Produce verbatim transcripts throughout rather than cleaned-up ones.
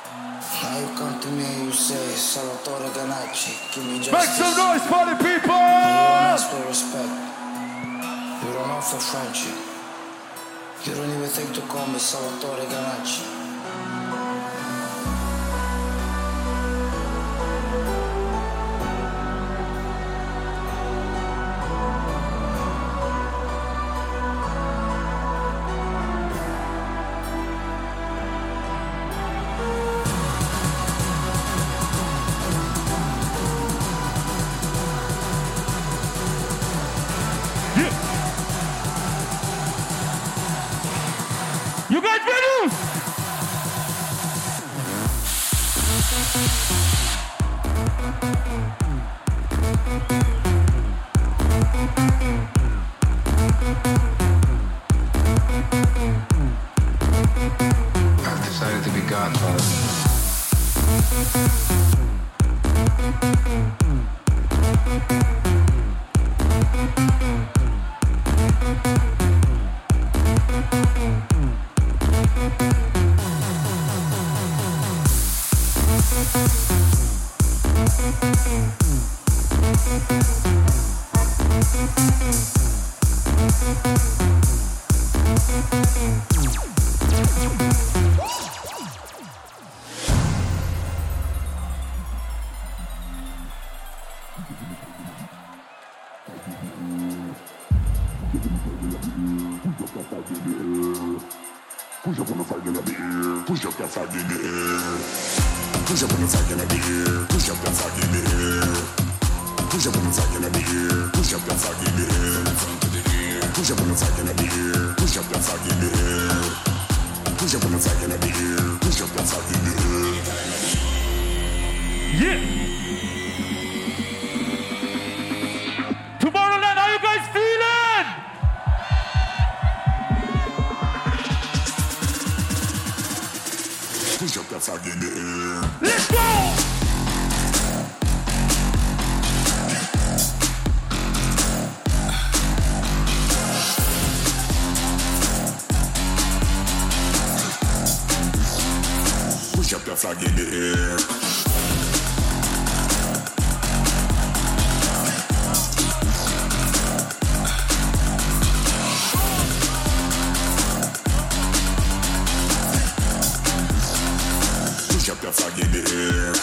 Now you come to me and you say, Salvatore Ganacci, give me justice. Make some noise for the people! And you don't ask for respect. You don't offer friendship. You don't even think to call me Salvatore Ganacci. You guys ready? I've decided to be Godfather. Push up on the fire in the air. Push up that fire in the air. Push up on the fire in the air. Push up that fire in the air. Push up on the fire in the air. Push up that fire in the air. Push up on the fire in the air. Push up that fire in the air. Push up on the fire in the air. Push up that fire in the air. Yeah! Tomorrowland, how you guys feeling? Push up that fire in the air. Let's go! Push up that flag in the air. Push up that flag in the air.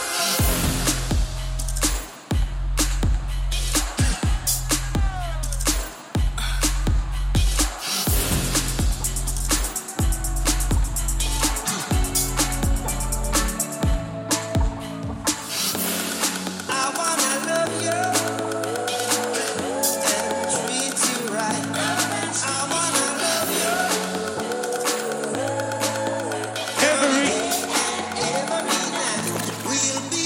We'll be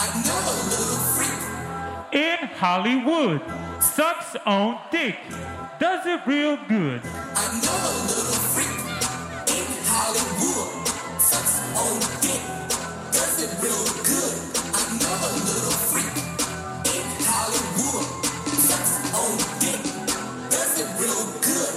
In Hollywood, sucks on dick, does it real good. I know a little freak in Hollywood, sucks on dick, does it real good. I know a little freak in Hollywood, sucks on dick, does it real good.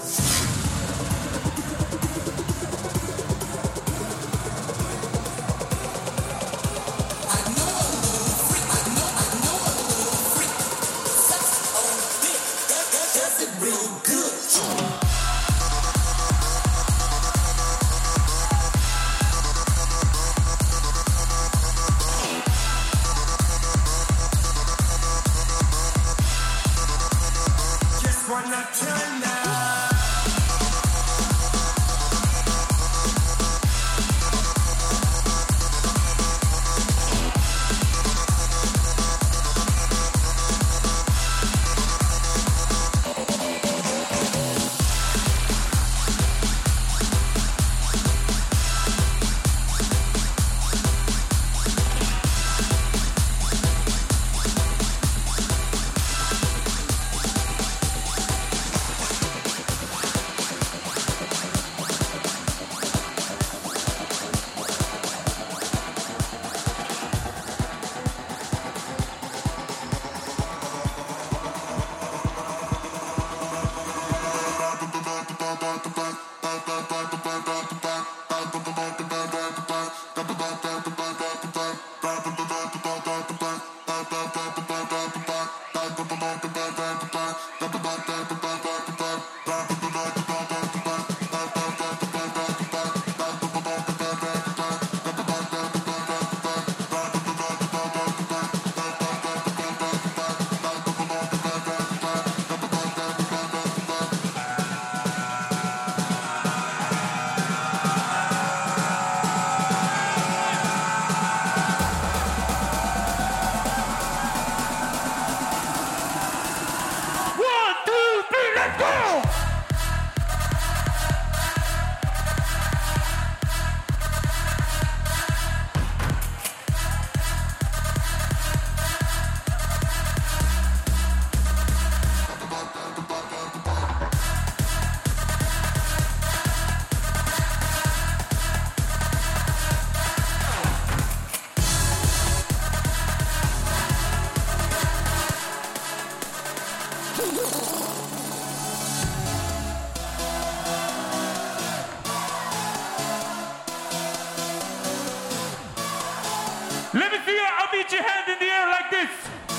Let me see you. I'll beat your hand in the air like this.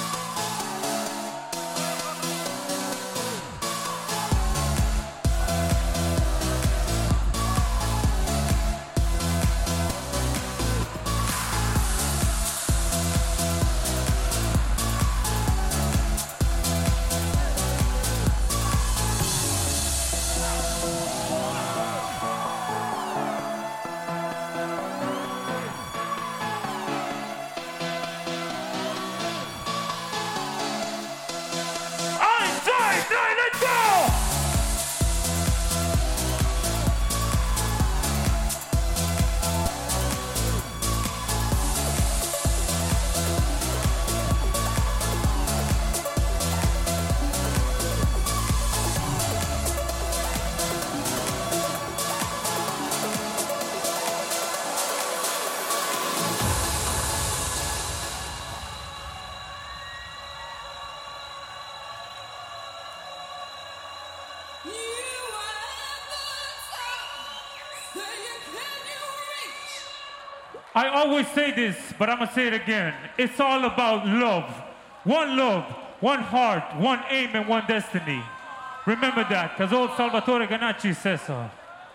I always say this, but I'm gonna say it again. It's all about love. One love, one heart, one aim, and one destiny. Remember that, because old Salvatore Ganacci says so.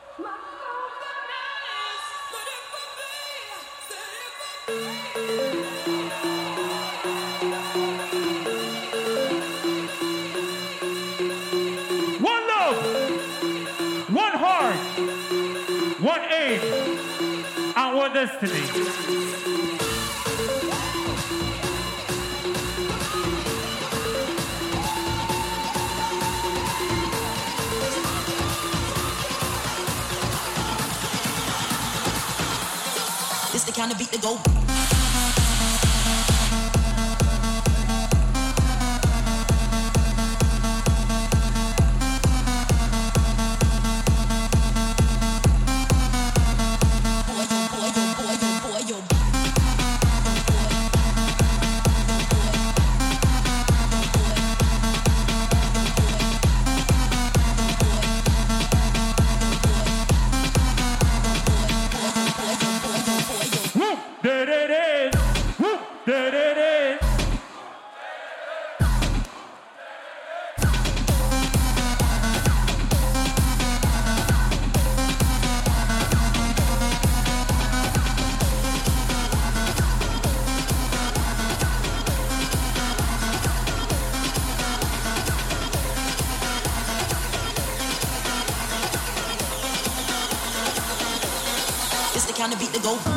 One love, one heart, one aim, and one destiny. It's the kind of beat that go. count the beat to go.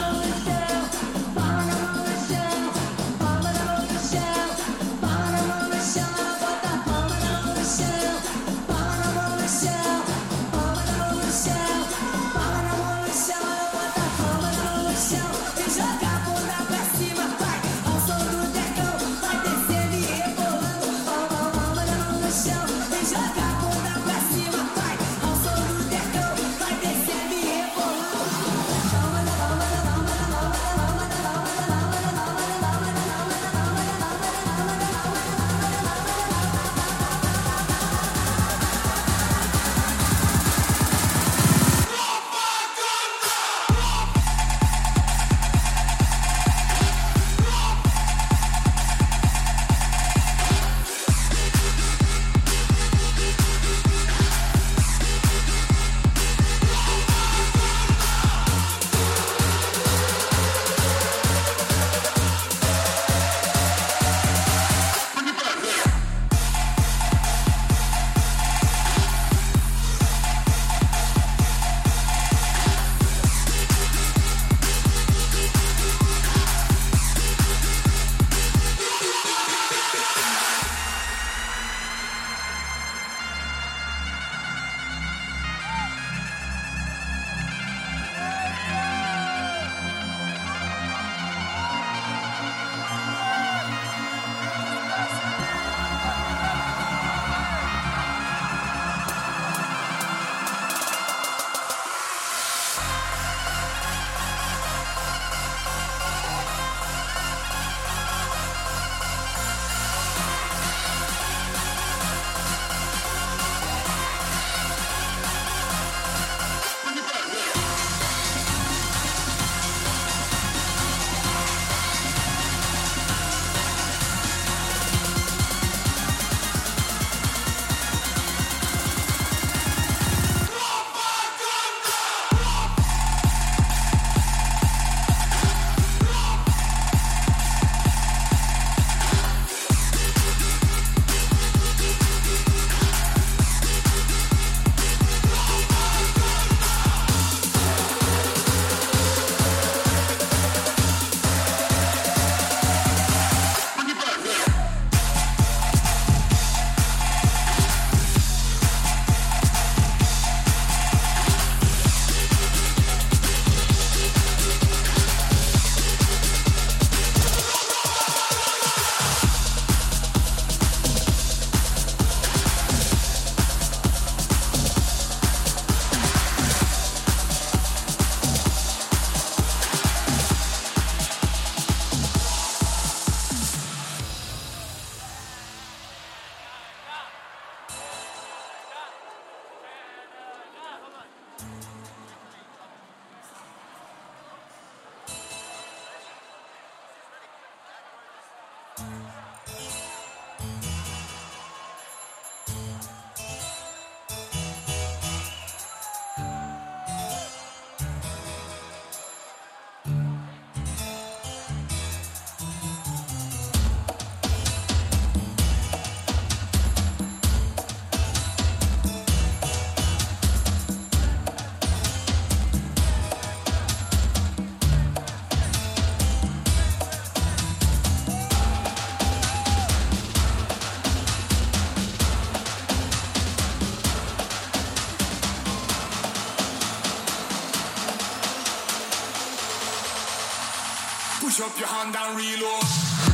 Push up your hand and reload.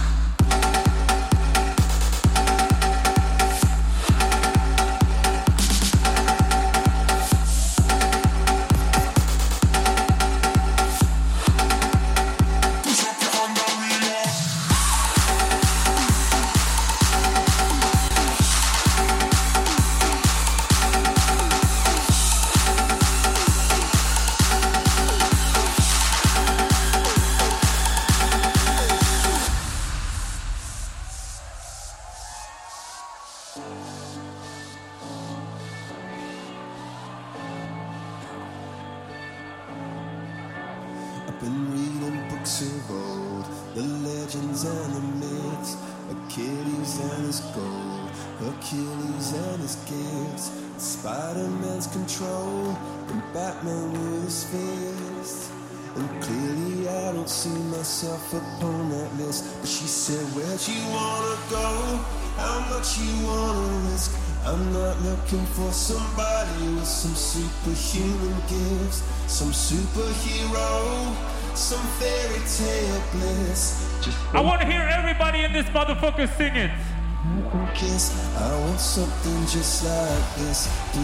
Been reading books of old, the legends and the myths, Achilles and his gold. Achilles and his gifts, Spider-Man's control, and Batman with his fists. And clearly I don't see myself upon that list. But she said, where'd you wanna go? How much you wanna risk? I'm not looking for somebody with some superhuman gifts, some superhero, some fairy tale bliss. Just I want to hear everybody in this motherfucker sing it. kiss. I want something just like this.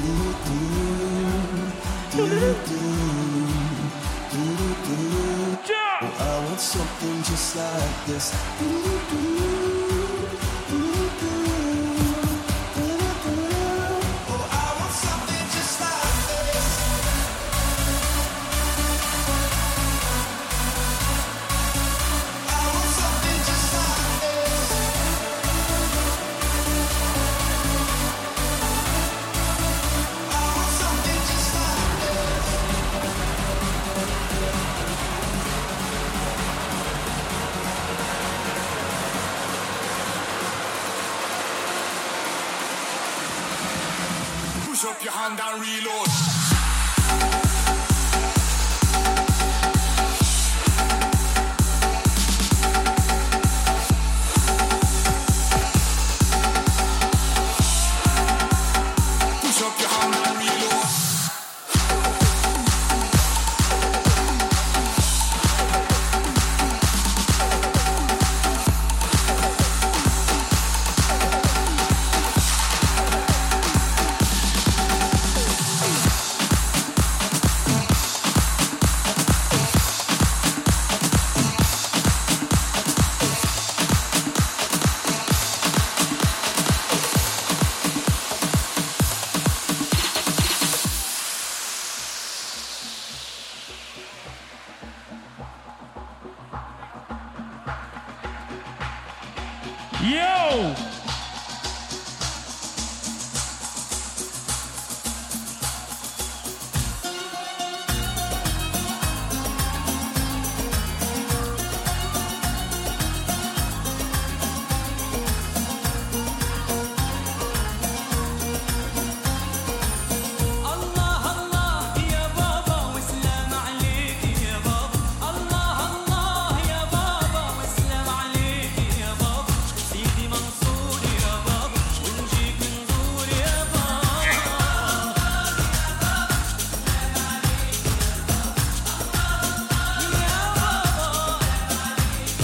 Jump! Oh, I want something just like this. Oh, I want something just like this. I want something just like this. I want something just like this. Push up your hand and reload. Push up your hand and reload. Yo! الله الله يا بابا وسلام عليك يا بابا الله الله يا بابا وسلام عليك يا بابا سيدي منصور يا بابا ونجيك نزور يا بابا يا بابا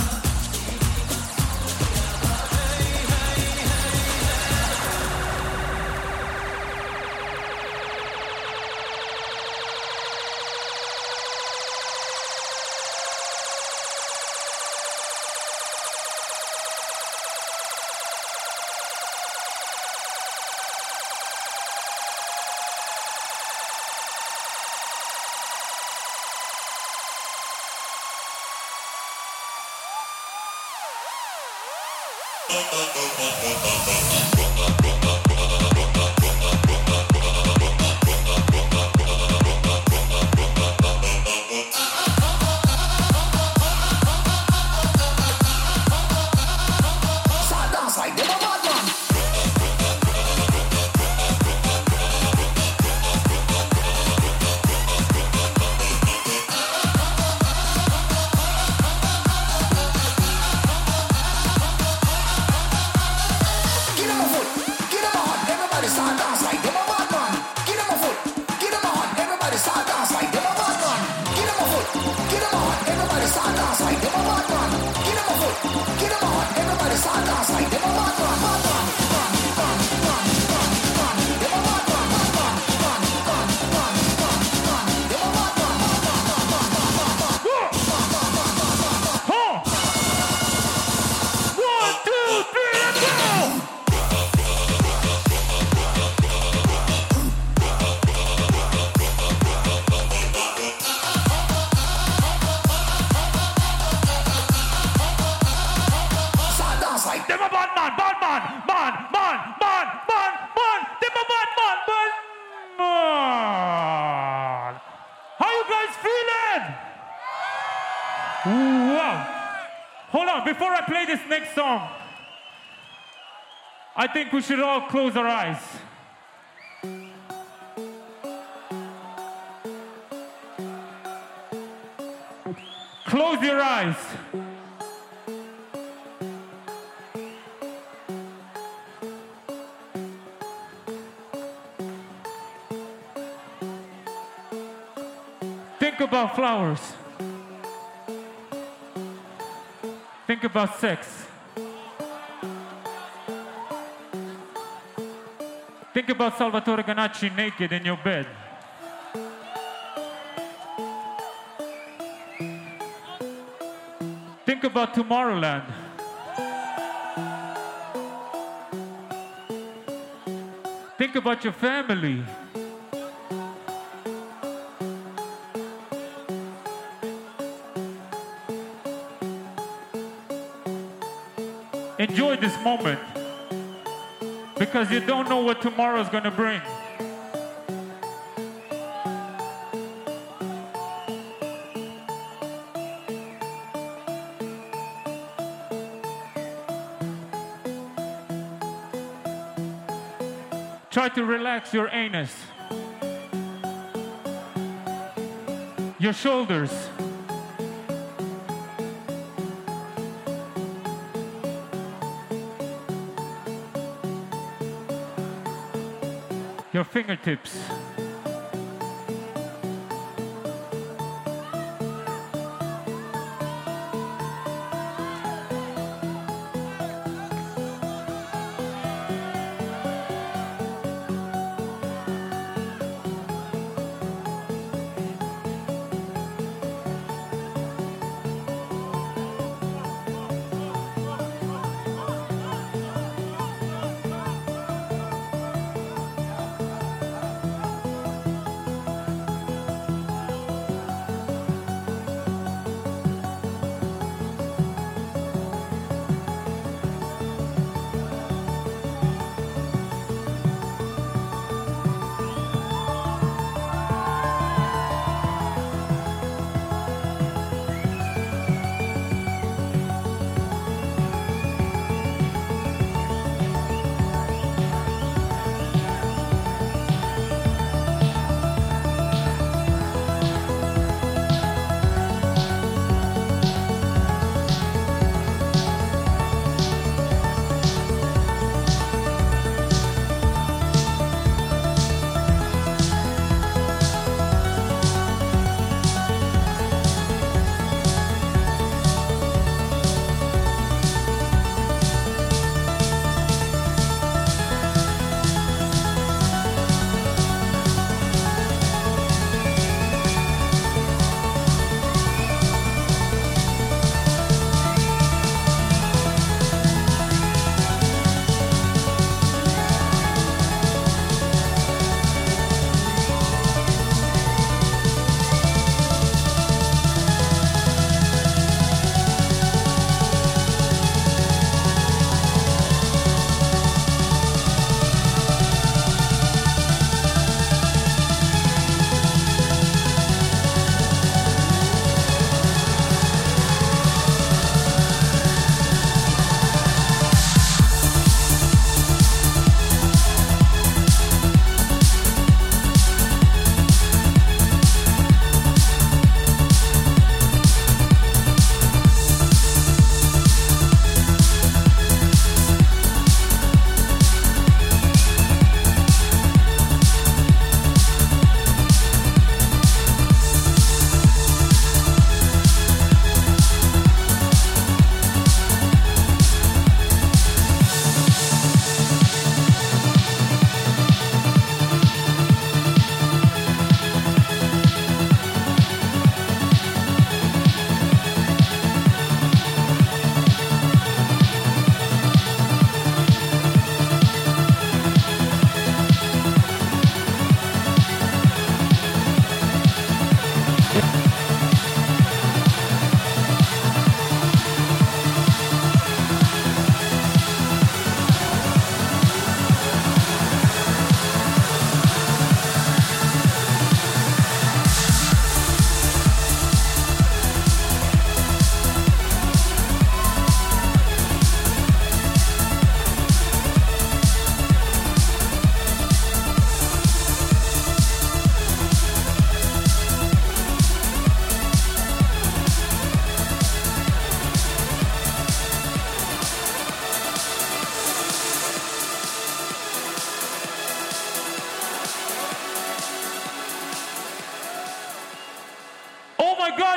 Huh. One, two, three, let's go! Them a bad man, bad man, man, man, man, man, man. Them a bad man, bad man. How you guys feeling? Wow. Hold on, before I play this next song, I think we should all close our eyes. Close your eyes. Think about flowers. Think about sex. Think about Salvatore Ganacci naked in your bed. Think about Tomorrowland. Think about your family. Enjoy this moment because you don't know what tomorrow is going to bring. Try to relax your anus, your shoulders, your fingertips.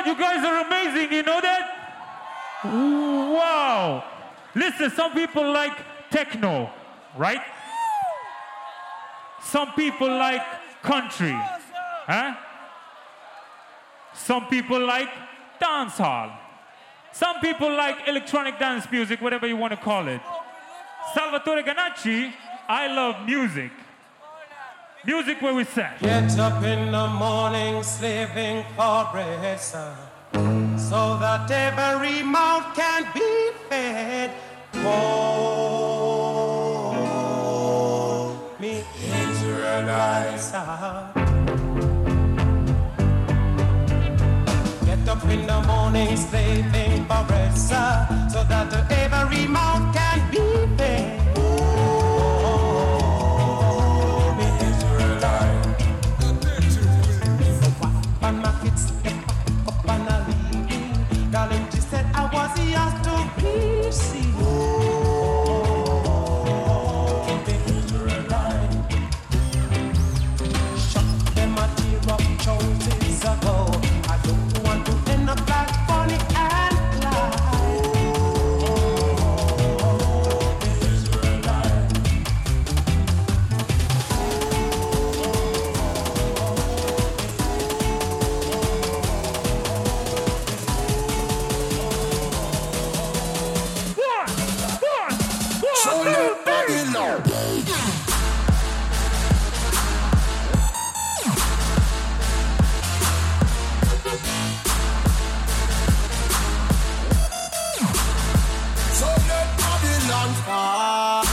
God, you guys are amazing, you know that? Wow. Listen, some people like techno, right? Some people like country, huh? Some people like dancehall. Some people like electronic dance music, whatever you want to call it. Salvatore Ganacci, I love music. Music where we sat. Get up in the morning, slaving for bread, son, so that every mouth can be fed. Oh, me Israelites. Get up in the morning, slaving for bread, sir, so that every mouth can be fed. And my kids up and a leaving. Darling, she said I was yours to receive. Oh, the Israelite. Shut them a tear up choices ago. I don't want to end up like Bonnie and Clyde. Oh, the Israelite. So let Babylon fall.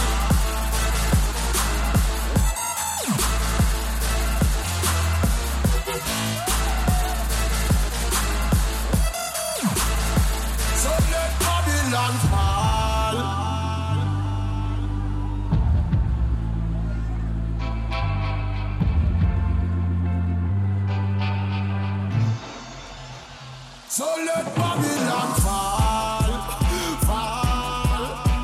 So let Babylon fall. So let Babylon fall, fall,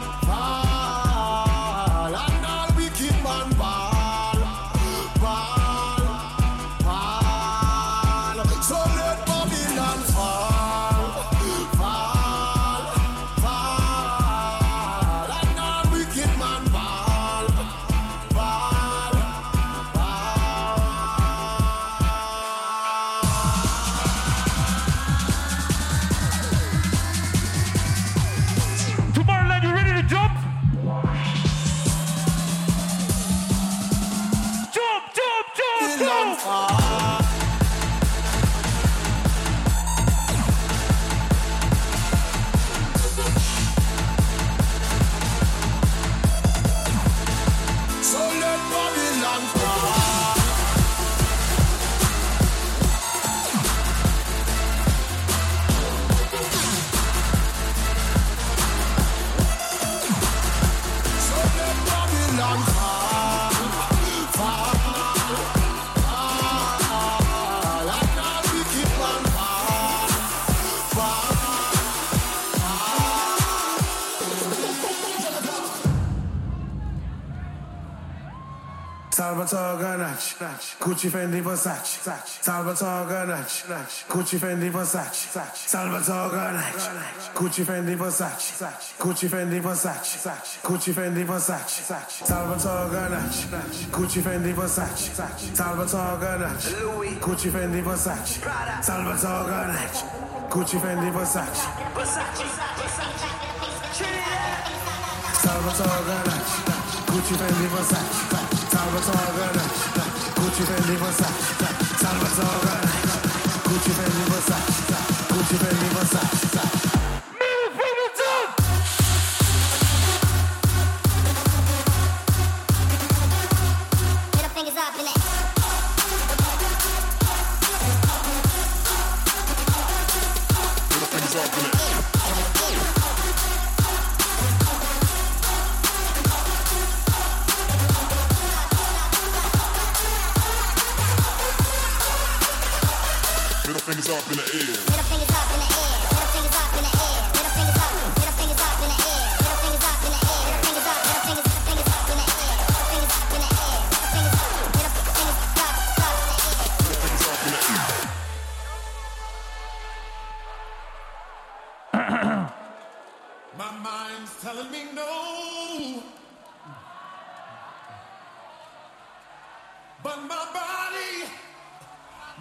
fall, and all wicked man fall, fall, fall. So let Babylon fall, fall, fall, and all wicked man fall, fall, fall. Tomorrowland, you ready to jump? Jump, jump, jump, Babylon jump! fall. So let Babylon fall. So let Babylon fall, fall, fall, and all wicked man fall, fall, Salvatore Ganacci, Gucci Fendi Versace, Salvatore Ganacci, Gucci Fendi Versace, Salvatore Ganacci, Gucci Fendi Versace, Gucci Fendi Versace, Gucci Fendi Versace, Salvatore Ganacci, Gucci Fendi Versace, Salvatore Ganacci, Gucci Fendi Versace, Salvatore Ganacci, Gucci Fendi Versace, Salvatore Ganacci, Gucci Fendi Versace, Salvatore Ganacci, Gucci Fendi Versace, Salvatore Ganacci, Gucci Fendi Versace, Gucci Fendi Versace. Middle fingers up! Middle fingers up in it. Middle fingers up in it. Middle fingers up in the air. Middle fingers up in the air. Middle fingers up in the air. Middle fingers up. Middle fingers up in the air. Middle fingers up in the air. Middle fingers up. Middle fingers. Middle fingers up in the air. Middle fingers up in the air. Middle fingers up. Middle fingers up, up in the air. Middle fingers up in the air.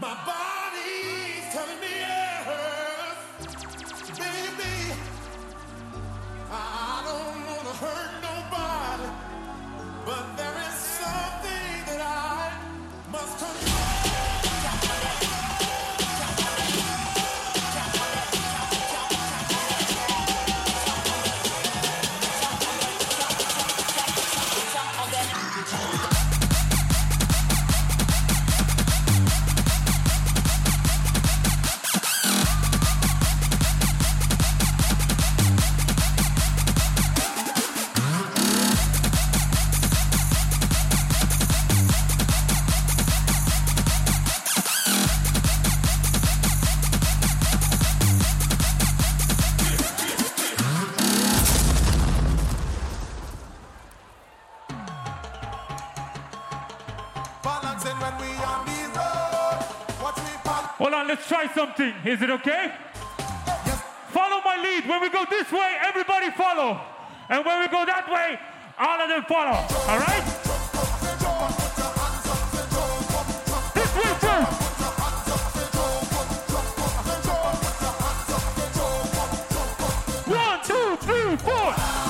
My body's telling me yes, baby. I don't wanna hurt nobody, but there is something that I must control. Hold on, let's try something. Is it okay? Yes. Follow my lead. When we go this way, everybody follow. And when we go that way, all of them follow. All right? This way first. One, two, three, four.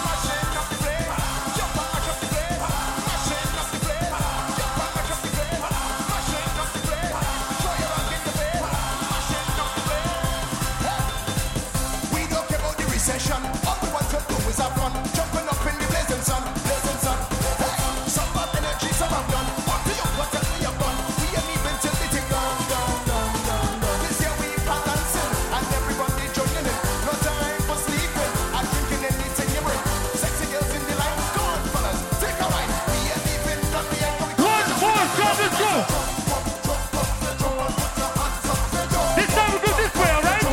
All we want to do is have fun, jumping up in the blazing sun, blazing sun. Hey, some bad energy, some have done. What do you what tell me you've done? We ain't even till the thing gone, gone, gone, gone, gone. This year we balancing and everybody joining in. No time for sleeping, I'm drinking anything you bring. Sexy girls in the line, come on fellas, take a ride. We ain't even done, we ain't going. One more, stop, let's go. This time we go this way, all right?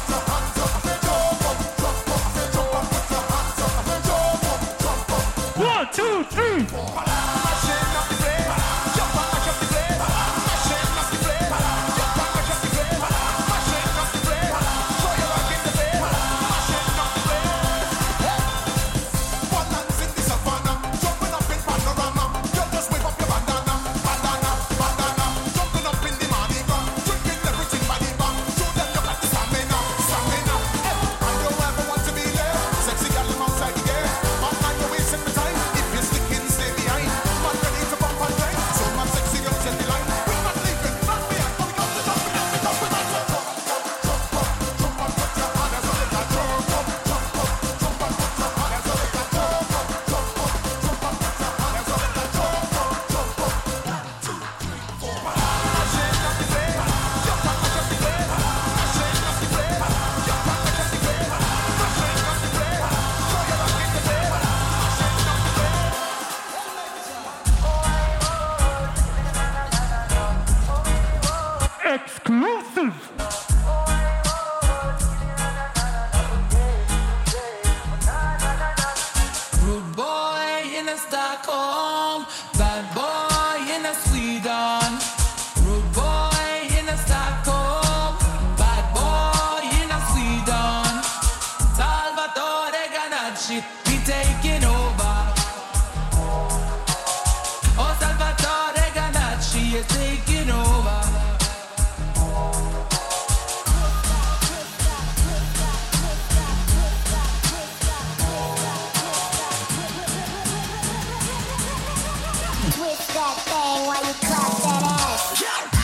One, two, three. Exclusive. Rude boy in a Stockholm, bad boy in a Sweden. Rude boy in a Stockholm, bad boy in a Sweden. Salvatore Ganacci, we taking over. Oh, Salvatore Ganacci is taking over. Twist that thing while you clap that ass.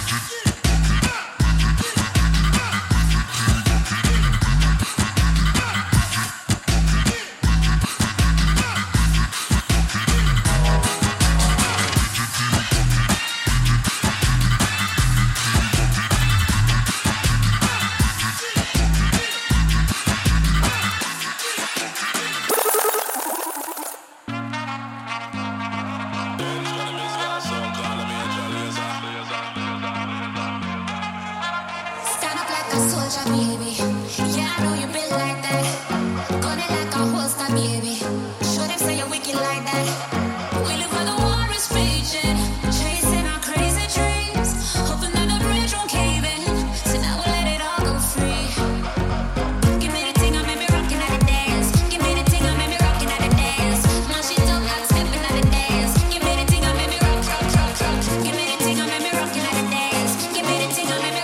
Stand up like a soldier, baby. Yeah, I know you been like that. Gun it like a holster, baby. Show them say you're wicked like that. We live where the war is raging, chasing our crazy dreams, hoping that the bridge won't cave in. So now we'll let it all go free. Give me the thing, I made me rockin' at the dance. Give me the thing, I made me rockin' at the dance. Now she don't like stepping at the dance. Give me the thing, I made me rock, rock, rock, rock. Give me the thing, I made me rockin' at the dance. Give me the thing, I made me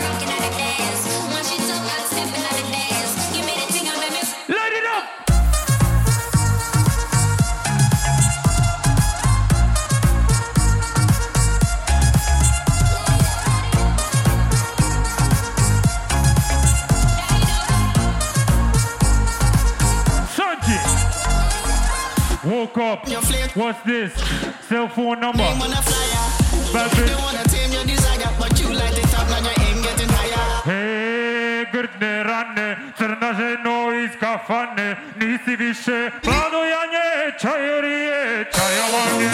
hook up. What's this? Cell phone number. Name on a flyer. Bad They bitch. wanna tame your desire, but you light it up, now your aim getting higher. Hey, grdne rane, crna ženo iz kafane, nisi više pladojanje, čajerije, čajovanje.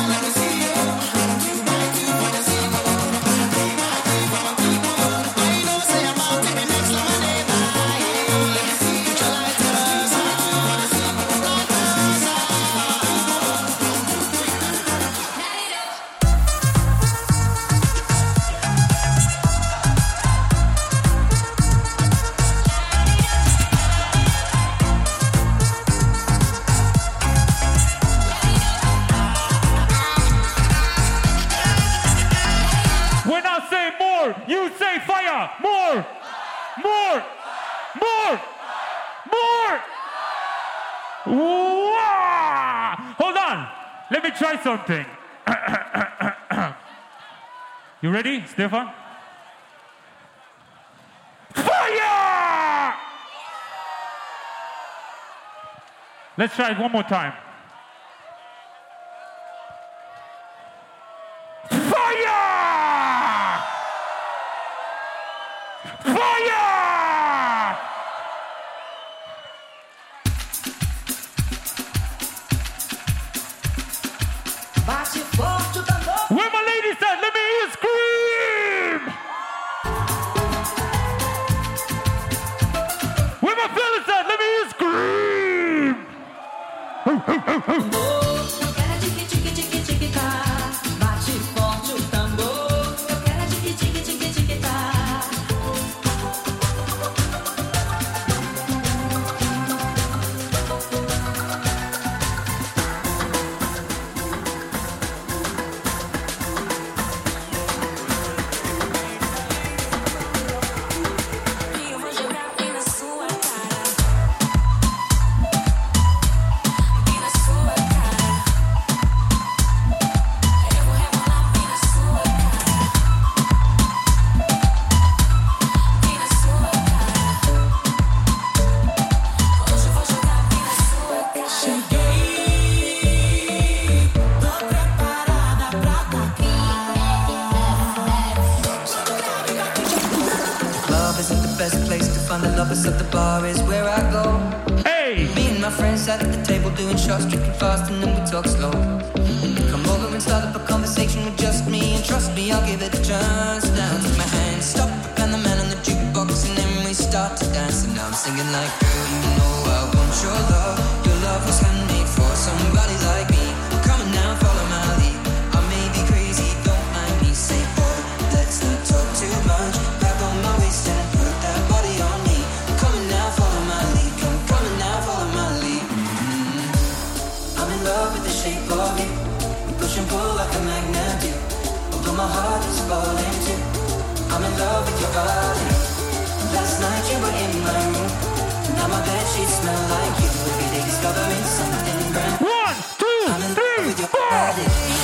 You say fire! More! More! More! More! Wow! Hold on! Let me try something. You ready, Stefan? Fire! Let's try it one more time. Fire! Fire! Where my ladies at? Let me hear you scream! Where my fellas at? Let me hear you scream! Ho, ho, ho, ho. At the bar is where I go. Hey! Me and my friends sat at the table doing shots, drinking fast, and then we talk slow. Come over and start up a conversation with just me, and trust me, I'll give it a chance. Now take my hand, stop, and the man on the jukebox, and then we start to dance. And now I'm singing like, girl, you know I want your love. Your love was handmade for somebody like me. Come on now, follow my lead. I may be crazy, don't mind me. Say, boy, let's not talk too much. Grab on my waist and put that body on me. Shape of you, we push and pull like a magnet do. Although my heart is falling too, I'm in love with your body. Last night you were in my room, now my bedsheets smell like you. Every day discovering something brand new. One, two, I'm in three, love with your four. body.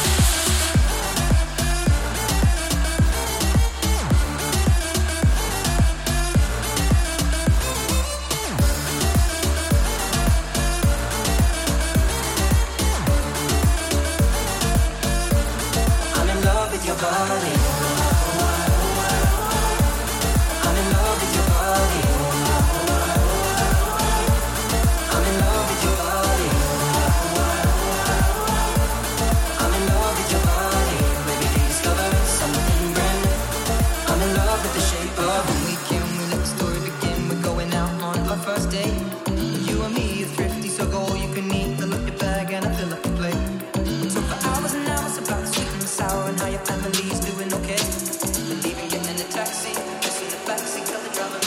Your body. I'm in love with your body. I'm in love with your body. I'm in love with your body. Maybe discovering something brand new. I'm in love with the shape of when we can. We let the story begin. We're going out on our first date. You and me are thrifty, so go all you can eat. Fill up your bag and I fill up your plate. So for hours and hours about the sweet and the sour and how your family's doing okay. And even getting in a taxi, just in the backseat, tell the driver.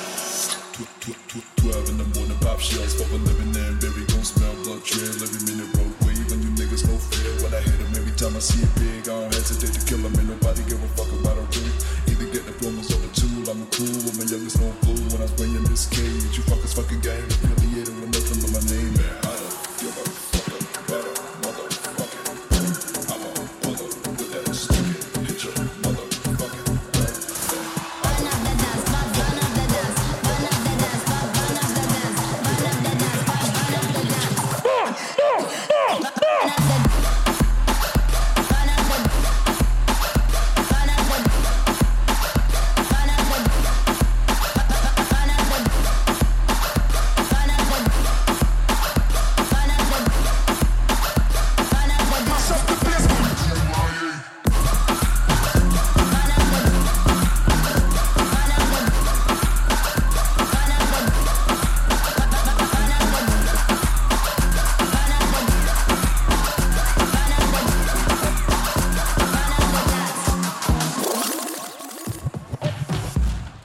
Twelve in the morning, pop shells, fuck a living in, baby, gon' smell blood trail. Every minute road wave, and you niggas no fear. When I hit 'em, every time I see it big, I don't hesitate to kill 'em. Ain't nobody give a fuck about a ring. Either get the promos or the tool. I'm cool with my youngest no fool. When I was bringing this cage, you fuckers fucking gang, affiliated with nothing but my name. Man, I don't give a fuck about a motherfucking thing. I'ma pull up with that stick and hit your motherfucking thing. Burn up the dance, burn up the dance, burn up the dance, burn up the dance, burn up the dance, burn up the dance.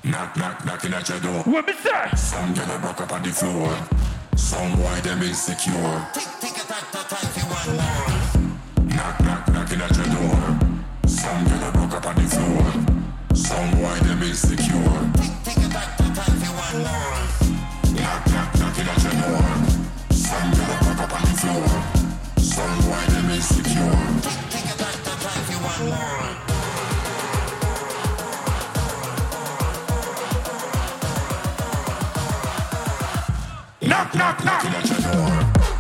Knock, knock, knocking at your door. What me say? Some girl a rock up on the floor. Some boy them insecure. Knock, knock, knocking at your door. Some girl a rock up on the floor. Some boy them insecure. Knock, knock, knocking at your door. Some girl a rock up on the floor. Some boy them insecure. Knock, knock, knocking at your door.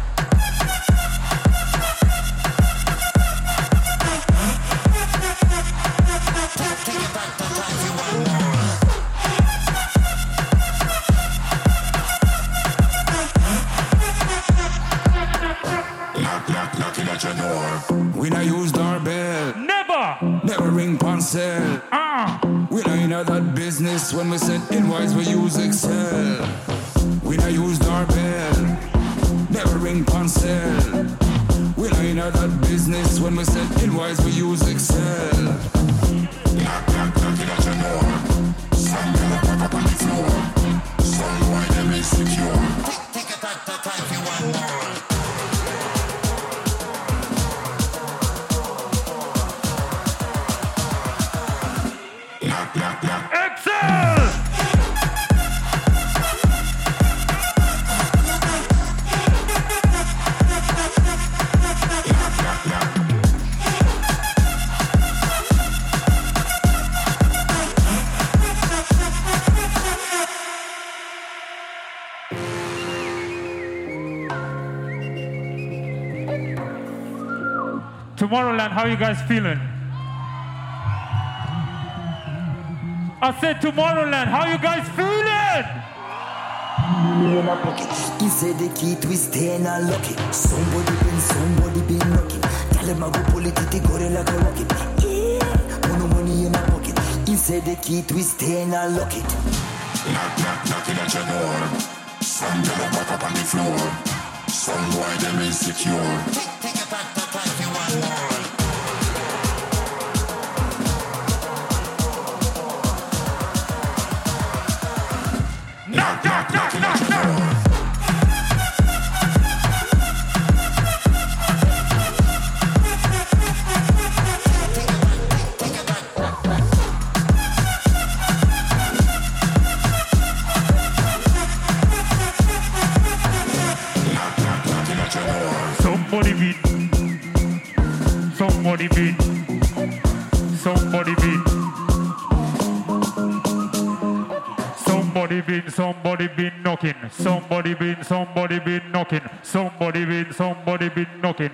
Knock, knock, knocking at your door. We not use doorbell. Never. Never ring parcel. Ah. We not in that business. When we send invoice, we use Excel. We not use doorbell. Never ring parcel. We not in that business. When we send invoice, we use Excel. Knock, knock, knocking at your door. Some girl a pop up on the floor. Some boy them insecure. Take it back the time you want more. Knock, knock, knock. Excel! Tomorrowland, how you guys feeling? I said Tomorrowland, how you guys feeling? He said the key twisted and unlock it. Somebody been, somebody been knocking. Tell him I go pull it, it go like a rocket. Yeah, no money in my pocket. He said the key twisted and unlock it. Knock, knock, knocking at your door. Some girl a pop up on the floor. Some boy them insecure. Take it back the time you want more. Knock, knock, knocking at your door. Somebody beat. Somebody beat. Somebody beat. Somebody been, somebody been knocking. Somebody been, somebody been knocking. Somebody been, somebody been knocking.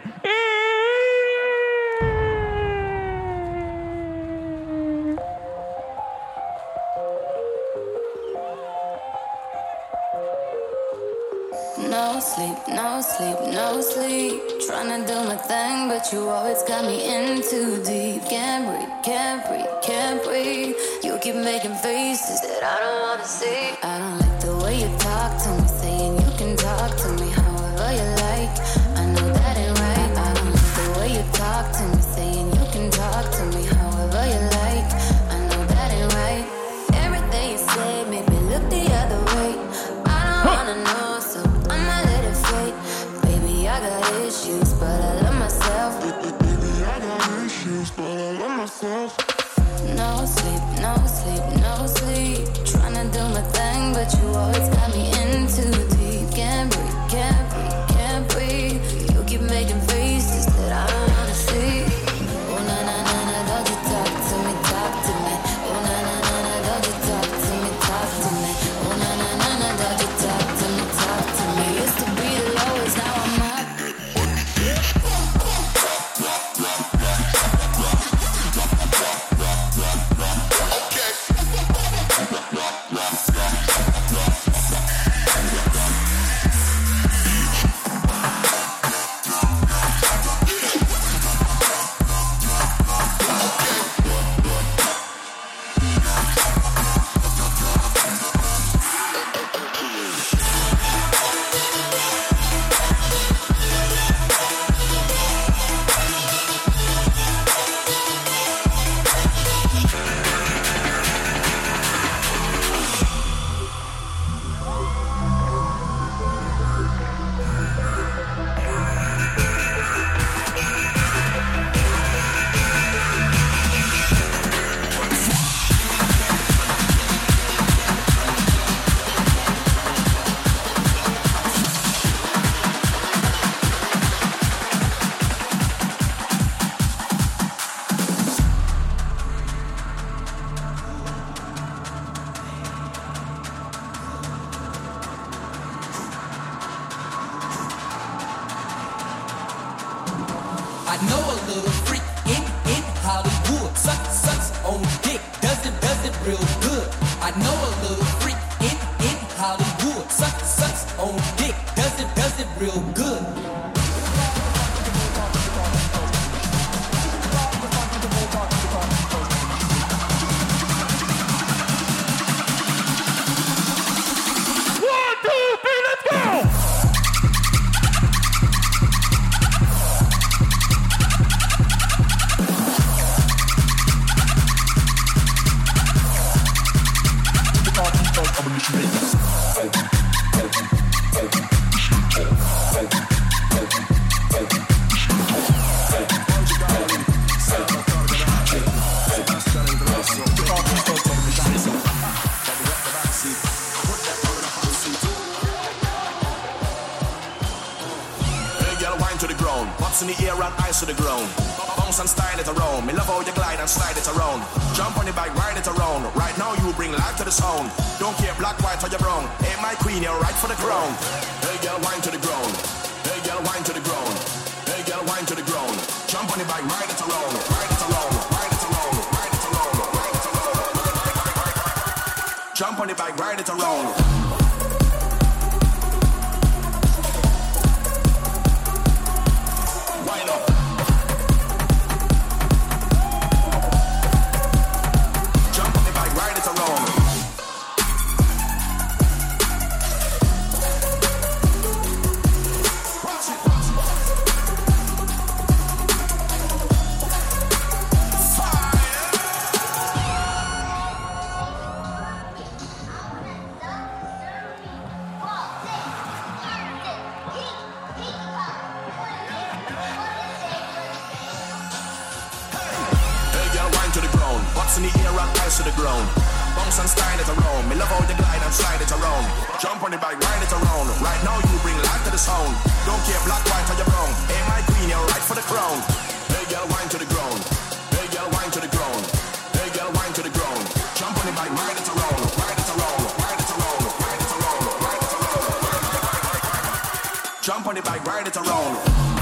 No sleep, no sleep, no sleep. Tryna do my thing, but you always got me in too deep. Can't breathe, can't breathe, can't breathe. You keep making faces that I don't wanna see. I don't like the way you talk to me, saying you can talk to me however you like. I know that ain't right. I don't like the way you talk to me, saying you can talk to me however you like. I know that ain't right. Everything you say made me look the other way. I don't wanna know, so I'ma let it fade. Baby, I got issues, but I love myself. Baby, I got issues, but I love myself. No sleep, no sleep, no sleep. Tryna do my thing, but you always got me in too deep. Can't breathe, can't breathe, can't breathe. You keep making faces that I don't wanna see. Oh na na na na, don't you talk to me, talk to me. Oh na na na na, don't you talk to me, talk to me. Oh na na na na, don't you talk to me, talk to me. Used to be the lowest, now I'm up. real good. I know a little freak in, in Hollywood. Sucks, sucks on dick. Does it, does it real good. In the air and eyes to the ground. Bounce and style it around. Me love how you glide and slide it around. Jump on the bike, ride it around. Right now you bring life to the sound. Don't care black, white or you're brown. Hey my queen, you're right for the crown. Hey girl, wine to the ground. Hey girl, wine to the ground. Hey girl, wine to the ground. Jump on the bike, ride it around. Ride it around. Ride it around. Ride it around. Ride it around. Jump on the bike, ride it around. In the air and eyes to the ground. Bounce and style it around. Me love how you glide and slide it around. Jump on the bike, ride it around. Right now you bring life to the sound. Don't care black, white or you're brown. Hey my queen, you're right for the crown. Hey girl, wine to the ground. Hey girl, wine to the ground. Hey girl, wine to the ground. Jump on the bike, ride it around. Ride it around. Ride it around. Ride it around. Ride it around. Jump on the bike, ride it around.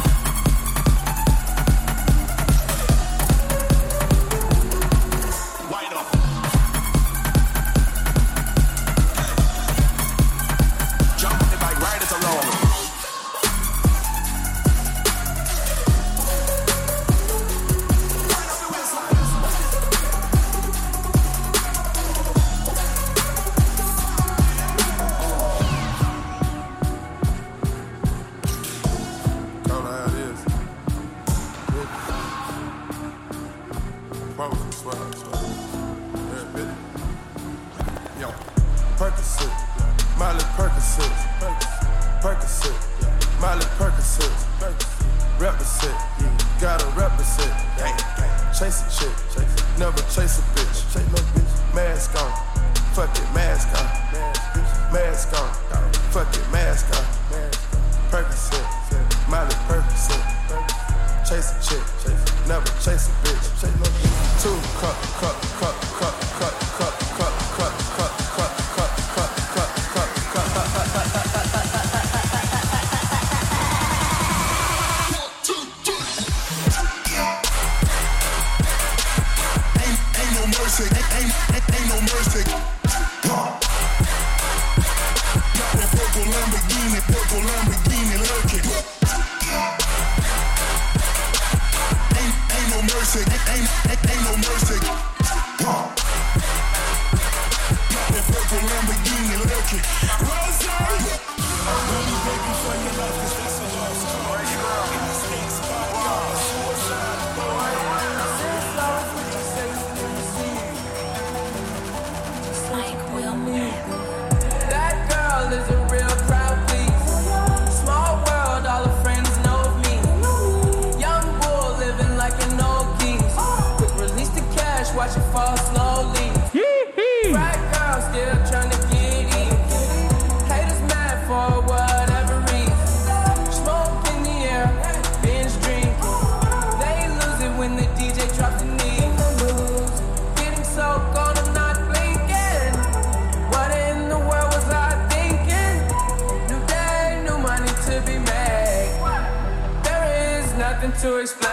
To explain.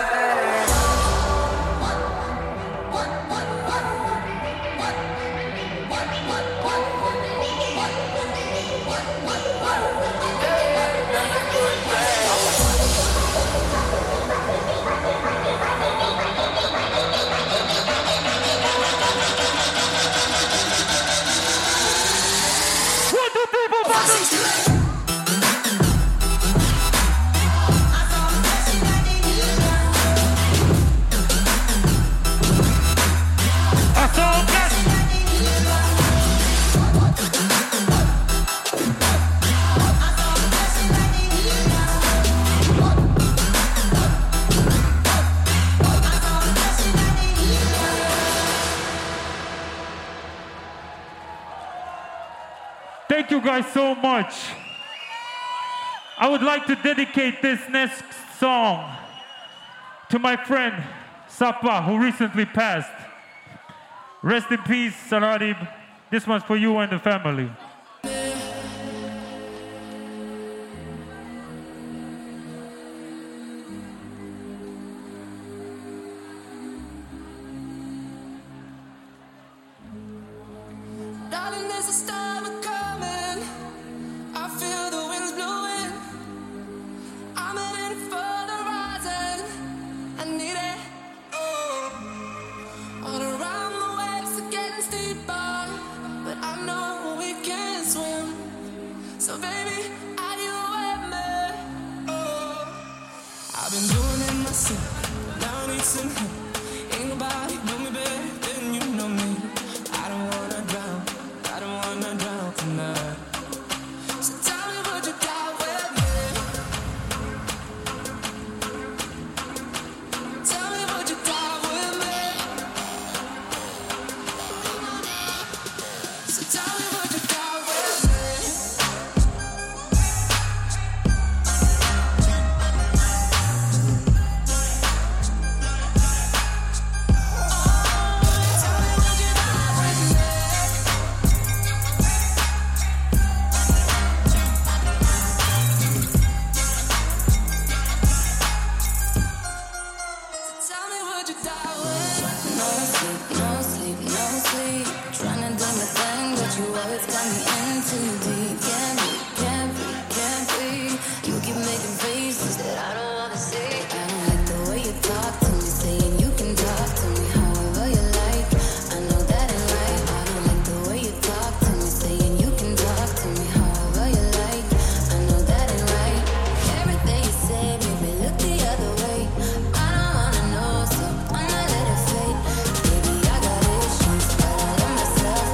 Thank you guys so much. I would like to dedicate this next song to my friend Sapa, who recently passed. Rest in peace, Saradib. This one's for you and the family. Darling, there's a storm coming. I feel the winds blowing. I'm heading for the horizon. I need it. Oh, all around the waves are getting steeper, but I know we can swim. So baby, are you with me? Oh, I've been doing it myself. Now I need some help. Ain't nobody know me better than you know me. I don't wanna drown. I don't wanna drown tonight. So tell me, would you die with me? Tell me, would you die with me? So tell me, would you die with me? Tell me, would you die with? No sleep, no sleep, no sleep. Trying to do my thing, but you always got me in too deep. Can't breathe, can't breathe, can't breathe. You keep making faces that I don't wanna see. I don't like the way you talk to me, saying you can talk to me however you like. I know that ain't right. I don't like the way you talk to me, saying you can talk to me however you like. I know that ain't right. Everything you say made me look the other way. I don't wanna know, so I'ma let it fade. Baby, I got issues, but I love myself.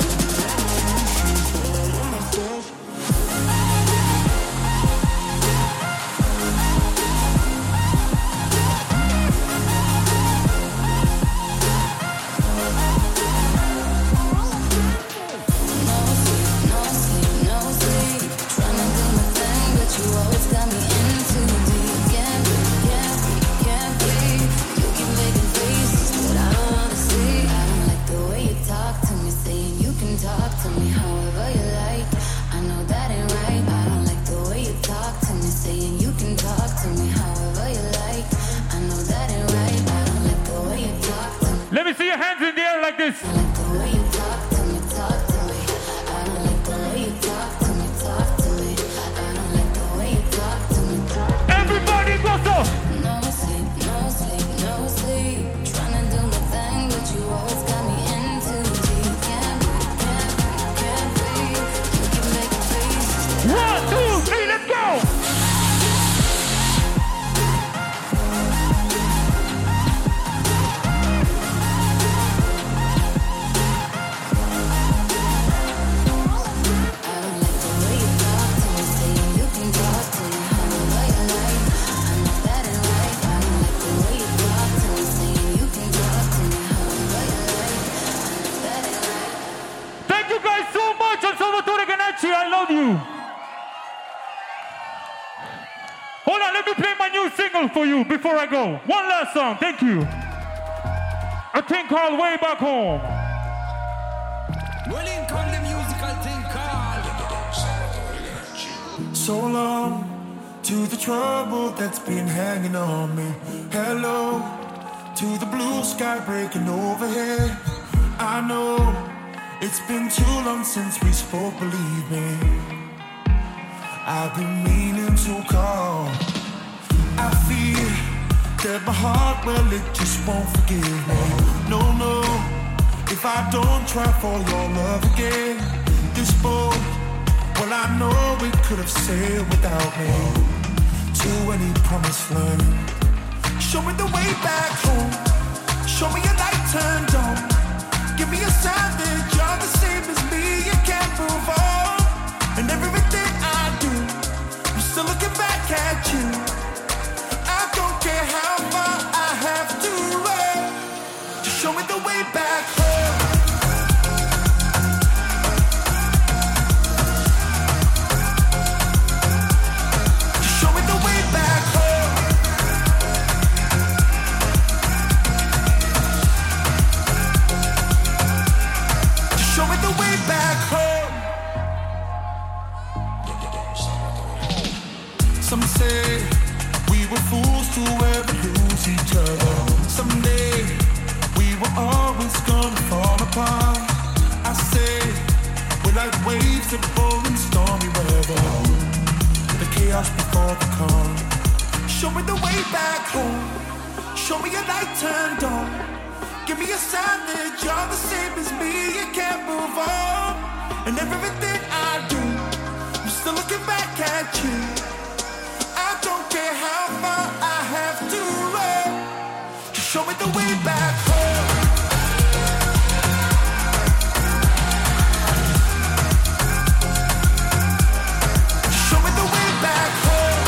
No sleep, no sleep, no sleep. Trying to do my thing, but you always got me in too deep. Can't breathe, can't breathe, can't breathe. You keep making faces that I don't wanna see. I don't like the way you talk to me, saying you can talk to me however you like. I know that ain't right. I don't like the way you talk to me, saying you can talk to me however you like. I know that ain't right. I don't like the way you talk to me. Let me see your hands in the air like this. I don't like the way you talk to me, talk to me. I don't like the way you talk to me, talk to me. I don't like the way you talk to me, talk to me. Everybody go so. No sleep, no sleep, no sleep. Trying to do my thing, but you always got me in too deep. Can't breathe, can't breathe, can't breathe. You keep making faces. One, two, three, let's go. I don't like the way you talk to me, saying you can talk to me however you like. I know that ain't right. I don't like the way you talk to me, saying you can talk to me however you like. I know that ain't right. Thank you guys so much. I'm Salvatore Ganacci. I love you. Hold on, let me play my new single for you before I go. One last song. Thank you. A thing called Way Back Home. Well, in come the musical thing called. So long to the trouble that's been hanging on me. Hello to the blue sky breaking overhead. I know it's been too long since we spoke, believe me. I've been meaning to call. I feel that my heart, well, it just won't forgive me. No, no, if I don't try for your love again. This boat, well, I know we could have sailed without me to any promised land. Show me the way back home. Show me a light turned on. Give me a sign that you're the same as me. You can't move on. And everything I do, I'm still looking back at you. I don't care how far I have to run. Just show me the way back home. say we were fools to ever lose each other. Someday we were always gonna fall apart. I say we're like waves that blow in stormy weather. The chaos before the calm. Show me the way back home. Show me a light turned on. Give me a sign that you're the same as me. You can't move on. And everything I do, I'm still looking back at you. I don't care how far I have to run. Just show me the way back home. Just show me the way back home.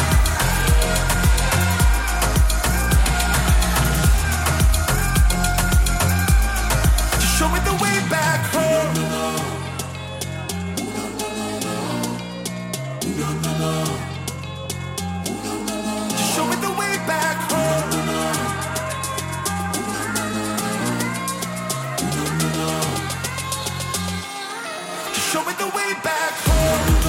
Just show me the way back home. Just show me the way back home. Just show me the way back home.